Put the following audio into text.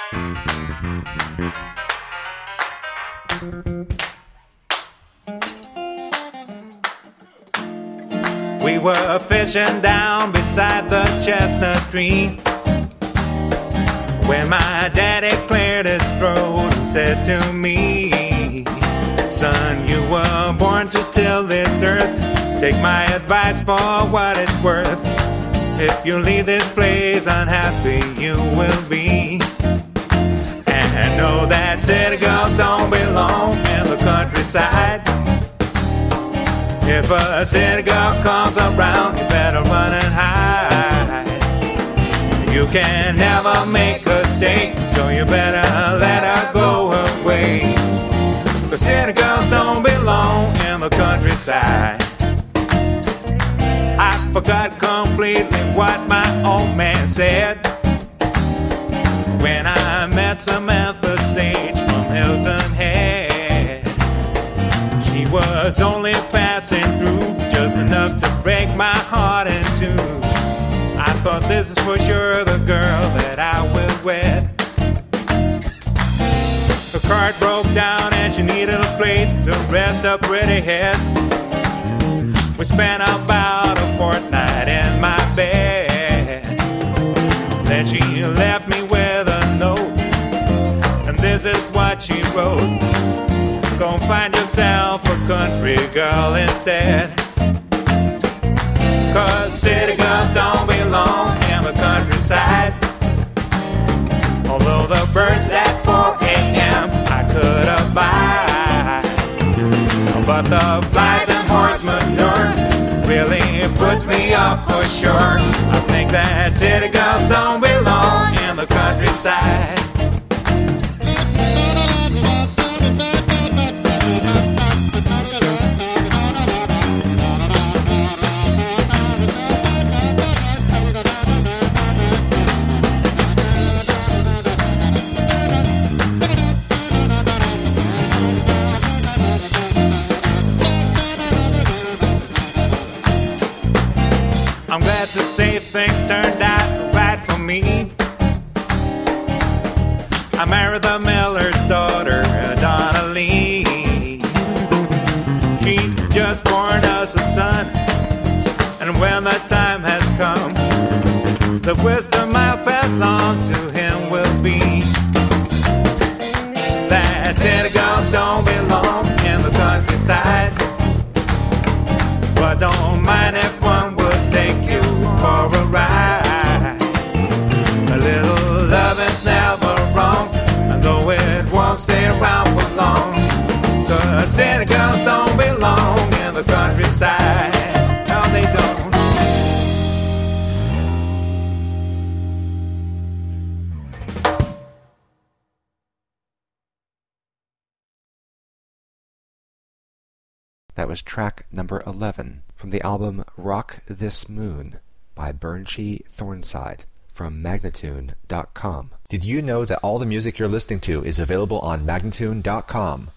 We were fishing down beside the chestnut tree when my daddy cleared his throat and said to me, son, you were born to till this earth. Take my advice for what it's worth. If you leave this place unhappy, you will be. And know that city girls don't belong in the countryside. If a city girl comes around, you better run and hide. You can never make a mistake, so you better let her go away. 'Cause city girls don't belong in the countryside. I forgot completely what my old man said when I met Samantha Sage from Hilton Head. She was only passing through, just enough to break my heart in two. I thought this is for sure the girl that I will wed. Her cart broke down and she needed a place to rest her pretty head. We spent about a fortnight in my bed. Then she left me with a note, and this is what she wrote. Go find yourself a country girl instead. 'Cause city girls don't belong in the countryside. Although the birds at 4 a.m. I could abide, but the flies and horse manure really puts me off for sure. I think that city girls don't belong in the countryside. I'm glad to say things turned out right for me. I married the miller's daughter, Donna Lee. She's just born us a son, and when the time has come, the wisdom I'll pass on to him will be that city girls don't belong in the countryside. But don't mind if one would take you for a ride. A little loving's never wrong, and though it won't stay around for long. 'Cause city girls don't belong in the countryside. No, they don't. That was track number 11 from the album Rock This Moon by Burnshee Thornside from Magnatune.com. Did you know that all the music you're listening to is available on Magnatune.com?